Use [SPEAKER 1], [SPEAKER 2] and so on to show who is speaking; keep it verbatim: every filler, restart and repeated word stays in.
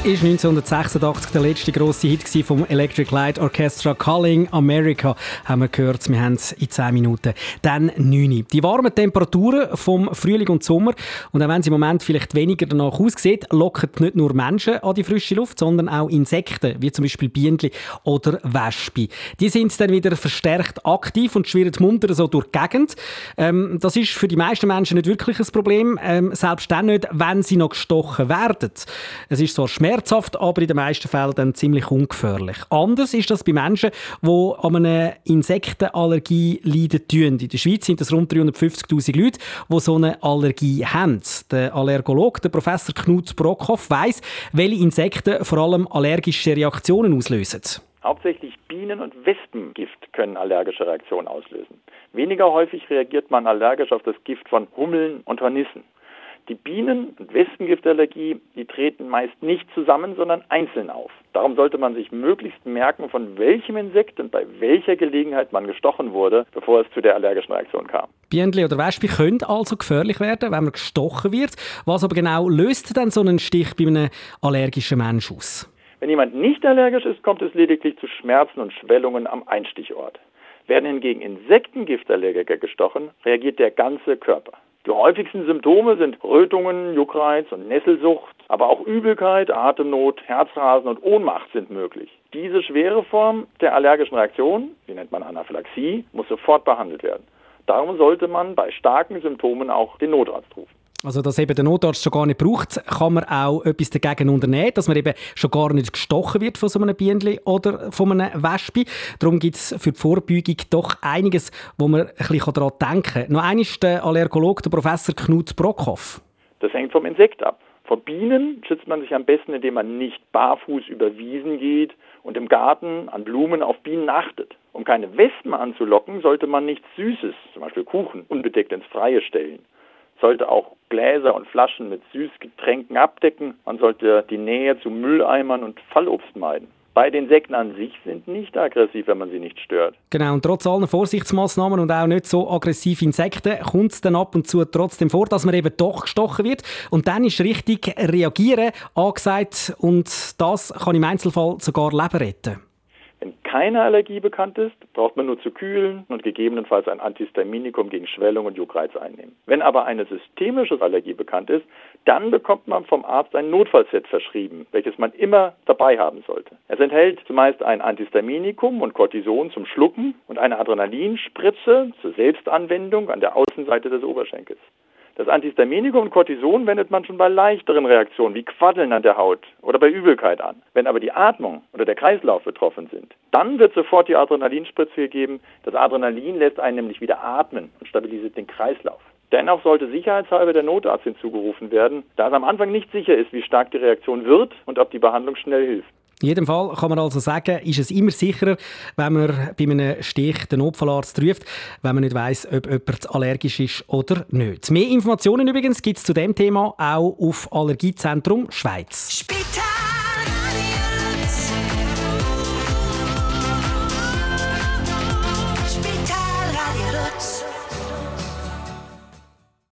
[SPEAKER 1] ist neunzehnhundertsechsundachtzig der letzte grosse Hit vom Electric Light Orchestra. «Calling America» haben wir gehört. Wir haben es in zehn Minuten. Dann neun Uhr. Die warmen Temperaturen vom Frühling und Sommer, und auch wenn es im Moment vielleicht weniger danach aussieht, locken nicht nur Menschen an die frische Luft, sondern auch Insekten, wie zum Beispiel Bienen oder Wespen. Die sind dann wieder verstärkt aktiv und schwirren munter so durch die Gegend. Ähm, das ist für die meisten Menschen nicht wirklich ein Problem, ähm, selbst dann nicht, wenn sie noch gestochen werden. Es ist zwar schmerzhaft, aber in den meisten Fällen dann ziemlich ungefährlich. Anders ist das bei Menschen, die an einer Insektenallergie leiden tun. In der Schweiz sind es rund dreihundertfünfzigtausend Leute, die so eine Allergie haben. Der Allergologe, der Professor Knut Brockhoff, weiss, welche Insekten vor allem allergische Reaktionen auslösen.
[SPEAKER 2] Hauptsächlich Bienen- und Wespengift können allergische Reaktionen auslösen. Weniger häufig reagiert man allergisch auf das Gift von Hummeln und Hornissen. Die Bienen- und Wespengiftallergie, die treten meist nicht zusammen, sondern einzeln auf. Darum sollte man sich möglichst merken, von welchem Insekt und bei welcher Gelegenheit man gestochen wurde, bevor es zu der allergischen Reaktion kam.
[SPEAKER 1] Bienen oder Wespen können also gefährlich werden, wenn man gestochen wird. Was aber genau löst denn so einen Stich bei einem allergischen Menschen aus?
[SPEAKER 2] Wenn jemand nicht allergisch ist, kommt es lediglich zu Schmerzen und Schwellungen am Einstichort. Werden hingegen Insektengiftallergiker gestochen, reagiert der ganze Körper. Die häufigsten Symptome sind Rötungen, Juckreiz und Nesselsucht, aber auch Übelkeit, Atemnot, Herzrasen und Ohnmacht sind möglich. Diese schwere Form der allergischen Reaktion, die nennt man Anaphylaxie, muss sofort behandelt werden. Darum sollte man bei starken Symptomen auch den Notarzt rufen.
[SPEAKER 1] Also, dass eben der Notarzt schon gar nicht braucht, kann man auch etwas dagegen unternehmen, dass man eben schon gar nicht gestochen wird von so einem Bienen oder von einem Wespe. Darum gibt es für die Vorbeugung doch einiges, wo man ein bisschen daran denken kann. Noch einmal ist der Allergologe, der Professor Knut Brockhoff.
[SPEAKER 2] Das hängt vom Insekt ab. Vor Bienen schützt man sich am besten, indem man nicht barfuß über Wiesen geht und im Garten an Blumen auf Bienen achtet. Um keine Wespen anzulocken, sollte man nichts Süßes, zum Beispiel Kuchen, unbedeckt ins Freie stellen. Sollte auch Gläser und Flaschen mit Süßgetränken abdecken. Man sollte die Nähe zu Mülleimern und Fallobst meiden. Beide Insekten an sich sind nicht aggressiv, wenn man sie nicht stört.
[SPEAKER 1] Genau, und trotz allen Vorsichtsmaßnahmen und auch nicht so aggressive Insekten kommt es dann ab und zu trotzdem vor, dass man eben doch gestochen wird. Und dann ist richtig reagieren angesagt, und das kann im Einzelfall sogar Leben retten.
[SPEAKER 2] Wenn keine Allergie bekannt ist, braucht man nur zu kühlen und gegebenenfalls ein Antihistaminikum gegen Schwellung und Juckreiz einnehmen. Wenn aber eine systemische Allergie bekannt ist, dann bekommt man vom Arzt ein Notfallset verschrieben, welches man immer dabei haben sollte. Es enthält zumeist ein Antihistaminikum und Cortison zum Schlucken und eine Adrenalinspritze zur Selbstanwendung an der Außenseite des Oberschenkels. Das Antihistaminikum und Cortison wendet man schon bei leichteren Reaktionen wie Quaddeln an der Haut oder bei Übelkeit an. Wenn aber die Atmung oder der Kreislauf betroffen sind, dann wird sofort die Adrenalinspritze gegeben. Das Adrenalin lässt einen nämlich wieder atmen und stabilisiert den Kreislauf. Dennoch sollte sicherheitshalber der Notarzt hinzugerufen werden, da es am Anfang nicht sicher ist, wie stark die Reaktion wird und ob die Behandlung schnell hilft.
[SPEAKER 1] In jedem Fall kann man also sagen, ist es immer sicherer, wenn man bei einem Stich den Notfallarzt ruft, wenn man nicht weiss, ob jemand allergisch ist oder nicht. Mehr Informationen übrigens gibt es zu diesem Thema auch auf Allergiezentrum Schweiz. Spital!